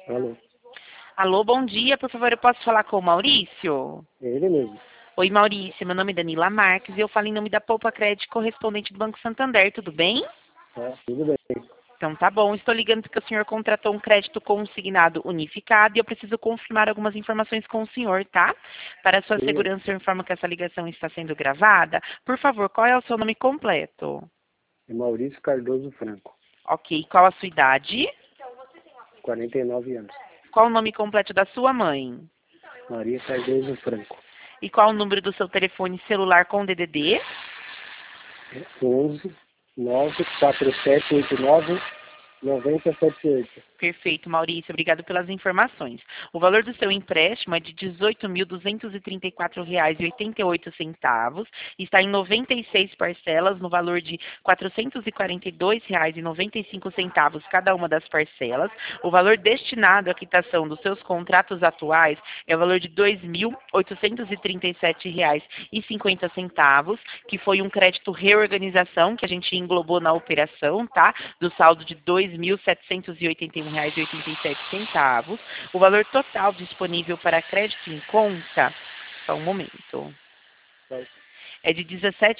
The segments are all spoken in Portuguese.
Alô, Alô, bom dia. Por favor, eu posso falar com o Maurício? é ele mesmo. Oi, Maurício. Meu nome é Danila Marques e eu falo em nome da Poupa Crédito, correspondente do Banco Santander. Tudo bem? Tá, tudo bem. Então tá bom. Estou ligando porque o senhor contratou um crédito consignado unificado e eu preciso confirmar algumas informações com o senhor, tá? Para a sua Sim, segurança, eu informo que essa ligação está sendo gravada. Por favor, qual é o seu nome completo? é Maurício Cardoso Franco, Ok. Qual a sua idade? 49 anos. Qual o nome completo da sua mãe? Maria Cardoso Franco, E qual o número do seu telefone celular com DDD? 11 94789 9078. Perfeito, Maurício. Obrigado pelas informações. O valor do seu empréstimo é de R$ 18.234,88 e está em 96 parcelas no valor de R$ 442,95 cada uma das parcelas. O valor destinado à quitação dos seus contratos atuais é o valor de R$ 2.837,50, que foi um crédito reorganização que a gente englobou na operação, tá? Do saldo de R$ 2.781,87. O valor total disponível para crédito em conta, só um momento, é de R$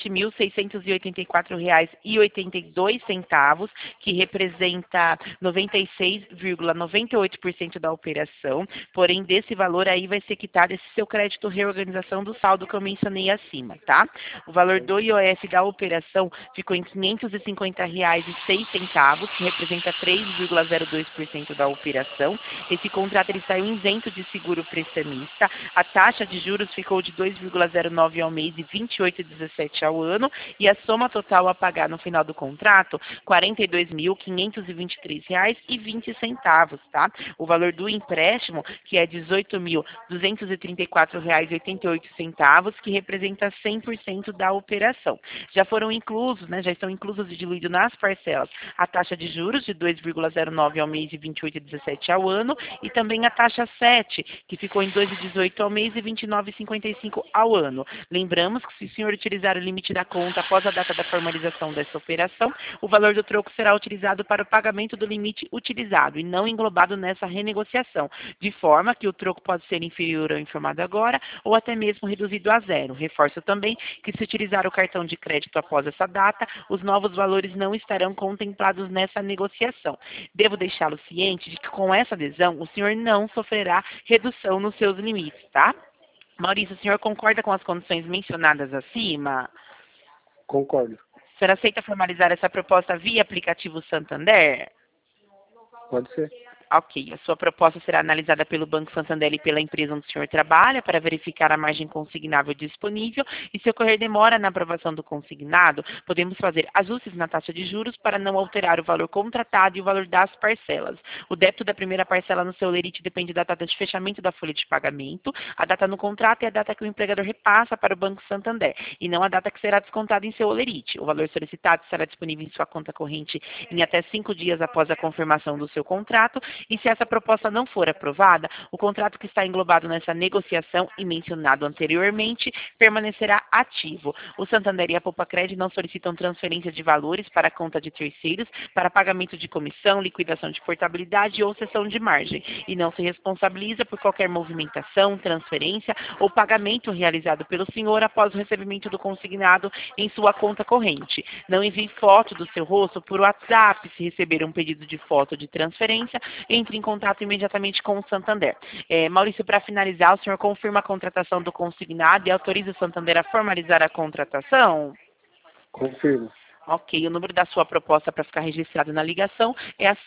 17.684,82, que representa 96,98% da operação. Porém, desse valor aí vai ser quitado esse seu crédito reorganização do saldo que eu mencionei acima, tá? O valor do IOF da operação ficou em R$ 550,06, que representa 3,02% da operação. Esse contrato ele saiu isento de seguro prestamista. A taxa de juros ficou de 2,09 ao mês e 28,17 ao ano, e a soma total a pagar no final do contrato, R$ 42.523,20, tá? O valor do empréstimo, que é R$ 18.234,88, que representa 100% da operação. Já foram inclusos, né, já estão inclusos e diluídos nas parcelas a taxa de juros de 2,09 ao mês e 28,17 ao ano, e também a taxa 7, que ficou em 2,18 ao mês e 29,55 ao ano. Lembramos que se o senhor utilizar o limite da conta após a data da formalização dessa operação, o valor do troco será utilizado para o pagamento do limite utilizado e não englobado nessa renegociação, de forma que o troco pode ser inferior ao informado agora ou até mesmo reduzido a zero. Reforço também que se utilizar o cartão de crédito após essa data, os novos valores não estarão contemplados nessa negociação. Devo deixá-lo ciente de que com essa adesão, o senhor não sofrerá redução nos seus limites, tá? Maurício, o senhor concorda com as condições mencionadas acima? Concordo. O senhor aceita formalizar essa proposta via aplicativo Santander? Pode ser. Ok, a sua proposta será analisada pelo Banco Santander e pela empresa onde o senhor trabalha para verificar a margem consignável disponível, e se ocorrer demora na aprovação do consignado, podemos fazer ajustes na taxa de juros para não alterar o valor contratado e o valor das parcelas. O débito da primeira parcela no seu lerite depende da data de fechamento da folha de pagamento. A data no contrato é a data que o empregador repassa para o Banco Santander e não a data que será descontada em seu lerite. O valor solicitado estará disponível em sua conta corrente em até 5 dias após a confirmação do seu contrato. E se essa proposta não for aprovada, o contrato que está englobado nessa negociação e mencionado anteriormente permanecerá ativo. O Santander e a Poupa Crédito não solicitam transferência de valores para a conta de terceiros para pagamento de comissão, liquidação de portabilidade ou cessão de margem, e não se responsabiliza por qualquer movimentação, transferência ou pagamento realizado pelo senhor após o recebimento do consignado em sua conta corrente. Não envie foto do seu rosto por WhatsApp se receber um pedido de foto de transferência. Entre em contato imediatamente com o Santander. Maurício, para finalizar, o senhor confirma a contratação do consignado e autoriza o Santander a formalizar a contratação? Confirmo. Ok, o número da sua proposta para ficar registrado na ligação é a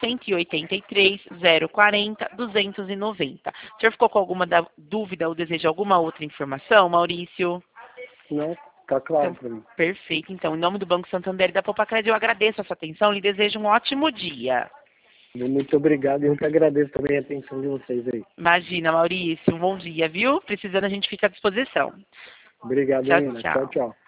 183-040-290. O senhor ficou com alguma dúvida ou deseja alguma outra informação, Maurício? Não, tá claro Então, para mim. perfeito. Então, em nome do Banco Santander e da Poupa Crédito, eu agradeço a sua atenção e lhe desejo um ótimo dia. Muito obrigado e eu que agradeço também a atenção de vocês aí. Imagina, Maurício, um bom dia, viu? Precisando, a gente fica à disposição. Obrigado, Tchau, Ana. Tchau, tchau. tchau.